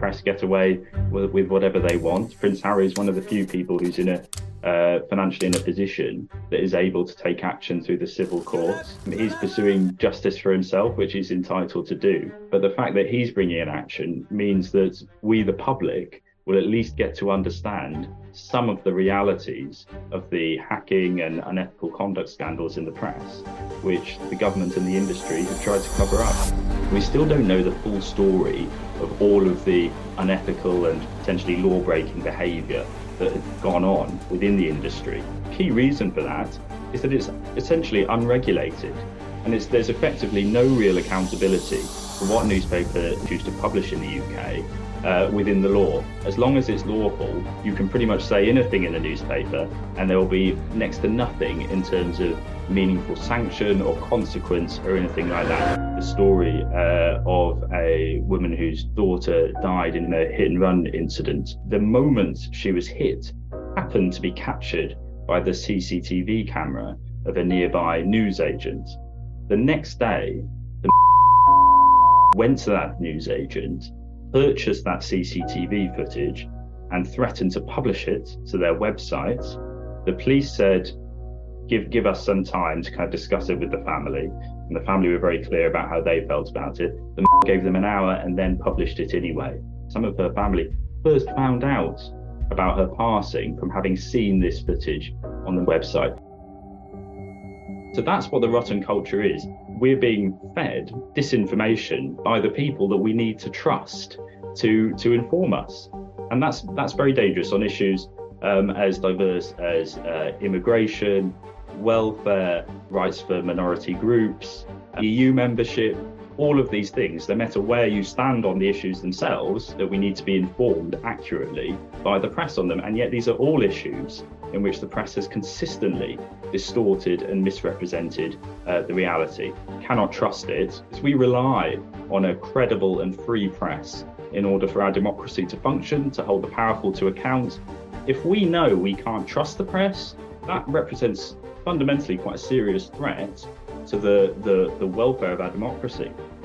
press get away with whatever they want. Prince Harry is one of the few people who's financially in a position that is able to take action through the civil courts. He's pursuing justice for himself, which he's entitled to do. But the fact that he's bringing an action means that we, the public, will at least get to understand some of the realities of the hacking and unethical conduct scandals in the press, which the government and the industry have tried to cover up. We still don't know the full story of all of the unethical and potentially law-breaking behaviour that has gone on within the industry. Key reason for that is that it's essentially unregulated, and there's effectively no real accountability for what a newspaper is used to publish in the UK within the law. As long as it's lawful, you can pretty much say anything in a newspaper and there will be next to nothing in terms of meaningful sanction or consequence or anything like that. The story of a woman whose daughter died in a hit and run incident, the moment she was hit happened to be captured by the CCTV camera of a nearby newsagent. The next day, the went to that newsagent, purchased that CCTV footage and threatened to publish it to their website. The police said, give us some time to kind of discuss it with the family. And the family were very clear about how they felt about it. The gave them an hour and then published it anyway. Some of her family first found out about her passing from having seen this footage on the website. So that's what the rotten culture is. We're being fed disinformation by the people that we need to trust to inform us. And that's very dangerous on issues as diverse as immigration, welfare, rights for minority groups, EU membership, all of these things. No matter where you stand on the issues themselves, that we need to be informed accurately by the press on them. And yet these are all issues in which the press has consistently distorted and misrepresented the reality. Cannot trust it. We rely on a credible and free press in order for our democracy to function, to hold the powerful to account. If we know we can't trust the press, that represents fundamentally quite a serious threat to the welfare of our democracy.